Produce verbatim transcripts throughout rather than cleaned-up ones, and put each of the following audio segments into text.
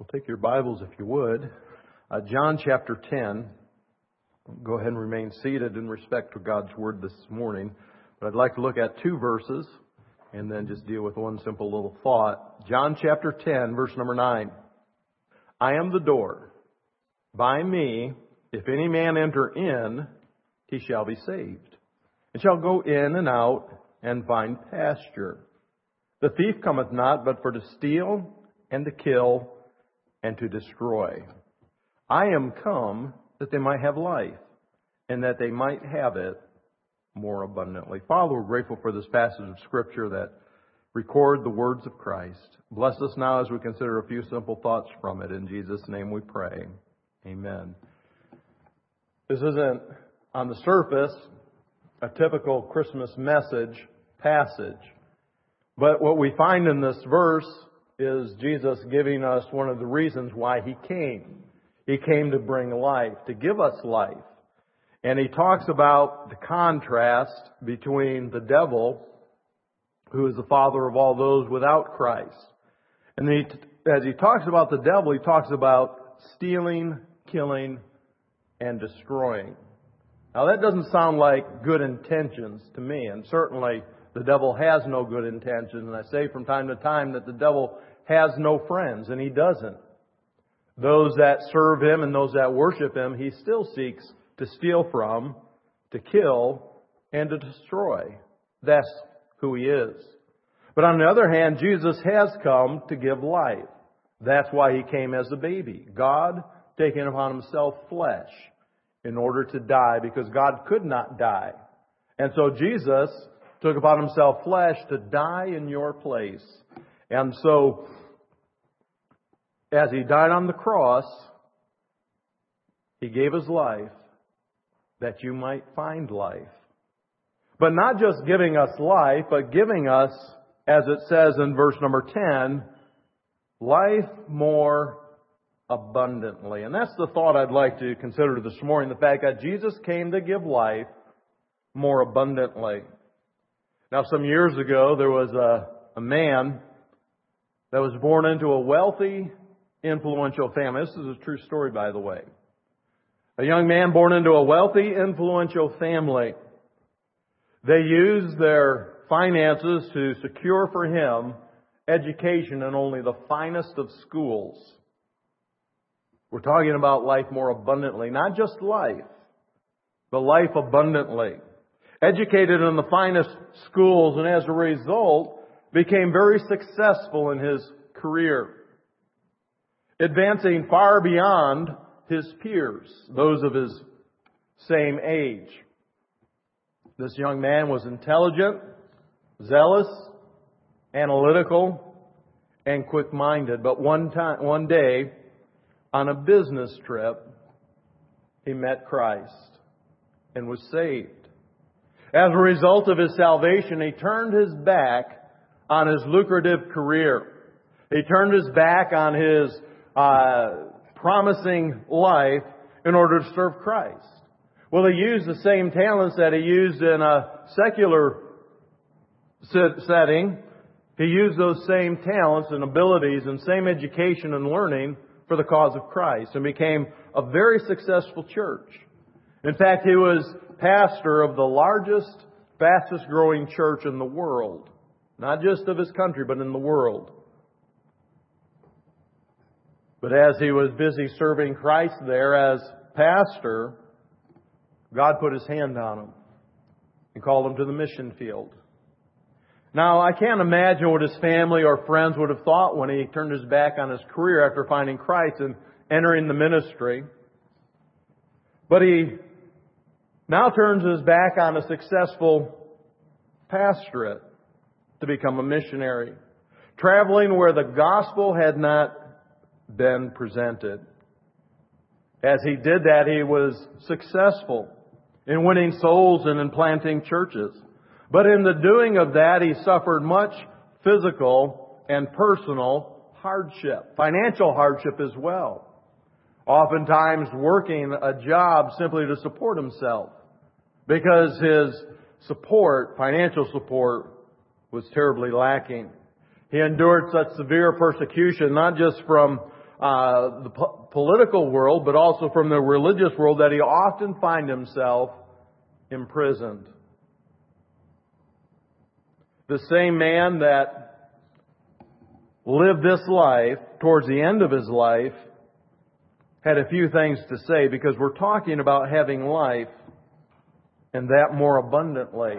Well, take your Bibles, if you would. Uh, John chapter ten. Go ahead and remain seated in respect to God's Word this morning. But I'd like to look at two verses and then just deal with one simple little thought. John chapter ten, verse number nine. I am the door. By me, if any man enter in, he shall be saved, and shall go in and out and find pasture. The thief cometh not, but for to steal and to kill and to destroy. I am come that they might have life, and that they might have it more abundantly. Father, we're grateful for this passage of Scripture that record the words of Christ. Bless us now as we consider a few simple thoughts from it. In Jesus' name we pray. Amen. This isn't, on the surface, a typical Christmas message passage. But what we find in this verse is Jesus giving us one of the reasons why He came. He came to bring life, to give us life. And He talks about the contrast between the devil, who is the father of all those without Christ. And he, as He talks about the devil, He talks about stealing, killing, and destroying. Now that doesn't sound like good intentions to me, and certainly the devil has no good intentions. And I say from time to time that the devil has no friends, and he doesn't. Those that serve him and those that worship him, he still seeks to steal from, to kill, and to destroy. That's who he is. But on the other hand, Jesus has come to give life. That's why He came as a baby. God taking upon Himself flesh in order to die, because God could not die. And so Jesus took upon Himself flesh to die in your place. And so, as He died on the cross, He gave His life that you might find life. But not just giving us life, but giving us, as it says in verse number ten, life more abundantly. And that's the thought I'd like to consider this morning, the fact that Jesus came to give life more abundantly. Now, some years ago, there was a, a man that was born into a wealthy, influential family. This is a true story, by the way. A young man born into a wealthy, influential family. They used their finances to secure for him education in only the finest of schools. We're talking about life more abundantly. Not just life, but life abundantly. Educated in the finest schools, and as a result, became very successful in his career, advancing far beyond his peers, those of his same age. This young man was intelligent, zealous, analytical, and quick-minded. But one time, one day, on a business trip, he met Christ and was saved. As a result of his salvation, he turned his back on his lucrative career. He turned his back on his uh, promising life in order to serve Christ. Well, he used the same talents that he used in a secular setting. He used those same talents and abilities and same education and learning for the cause of Christ, and became a very successful church. In fact, he was pastor of the largest, fastest growing church in the world. Not just of his country, but in the world. But as he was busy serving Christ there as pastor, God put His hand on him and called him to the mission field. Now, I can't imagine what his family or friends would have thought when he turned his back on his career after finding Christ and entering the ministry. But he now turns his back on a successful pastorate to become a missionary, traveling where the gospel had not been presented. As he did that, he was successful in winning souls and in planting churches. But in the doing of that, he suffered much physical and personal hardship, financial hardship as well. Oftentimes working a job simply to support himself, because his support, financial support, was terribly lacking. He endured such severe persecution, not just from uh, the po- political world, but also from the religious world, that he often find himself imprisoned. The same man that lived this life, towards the end of his life, had a few things to say, because we're talking about having life, and that more abundantly.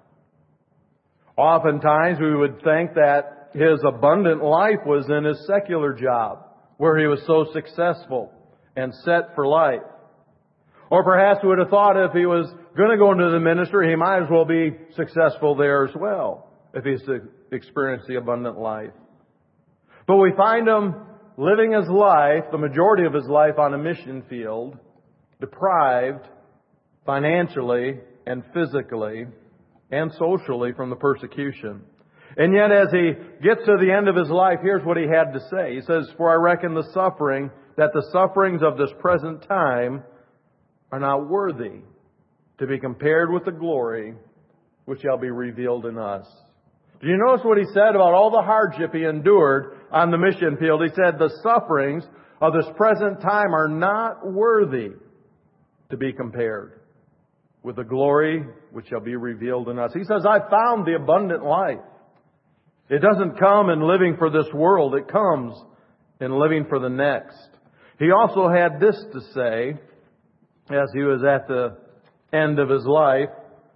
Oftentimes we would think that his abundant life was in his secular job, where he was so successful and set for life. Or perhaps we would have thought if he was going to go into the ministry, he might as well be successful there as well, if he's experienced the abundant life. But we find him living his life, the majority of his life, on a mission field, deprived financially and physically and socially from the persecution. And yet as he gets to the end of his life, here's what he had to say. He says, "For I reckon the suffering, that the sufferings of this present time are not worthy to be compared with the glory which shall be revealed in us." Do you notice what he said about all the hardship he endured on the mission field? He said, the sufferings of this present time are not worthy to be compared with the glory which shall be revealed in us. He says, I found the abundant life. It doesn't come in living for this world. It comes in living for the next. He also had this to say as he was at the end of his life.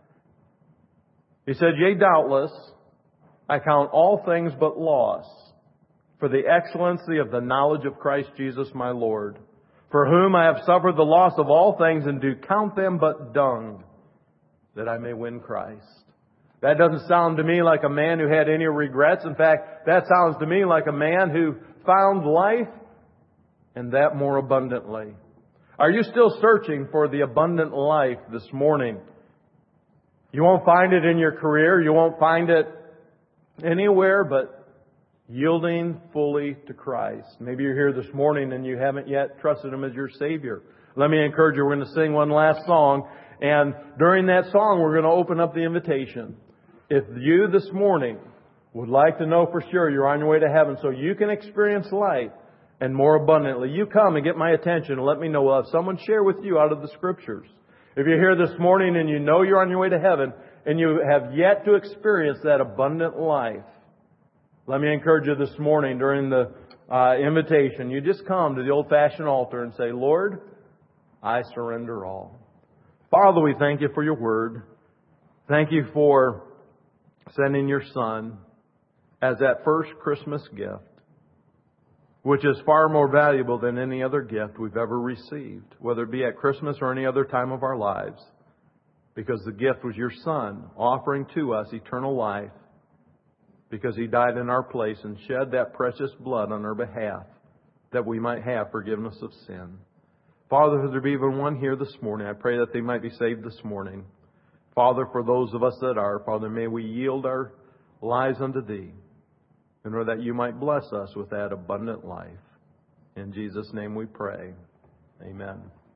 He said, "Yea, doubtless, I count all things but loss for the excellency of the knowledge of Christ Jesus my Lord, for whom I have suffered the loss of all things, and do count them but dung, that I may win Christ." That doesn't sound to me like a man who had any regrets. In fact, that sounds to me like a man who found life, and that more abundantly. Are you still searching for the abundant life this morning? You won't find it in your career. You won't find it anywhere but yielding fully to Christ. Maybe you're here this morning and you haven't yet trusted Him as your Savior. Let me encourage you, we're going to sing one last song. And during that song, we're going to open up the invitation. If you this morning would like to know for sure you're on your way to heaven so you can experience life and more abundantly, you come and get my attention and let me know. We'll have someone share with you out of the Scriptures. If you're here this morning and you know you're on your way to heaven and you have yet to experience that abundant life, let me encourage you this morning during the uh, invitation, you just come to the old-fashioned altar and say, Lord, I surrender all. Father, we thank you for your word. Thank you for sending your Son as that first Christmas gift, which is far more valuable than any other gift we've ever received, whether it be at Christmas or any other time of our lives, because the gift was your Son offering to us eternal life, because He died in our place and shed that precious blood on our behalf that we might have forgiveness of sin. Father, if there be even one here this morning, I pray that they might be saved this morning. Father, for those of us that are, Father, may we yield our lives unto Thee, in order that You might bless us with that abundant life. In Jesus' name we pray. Amen.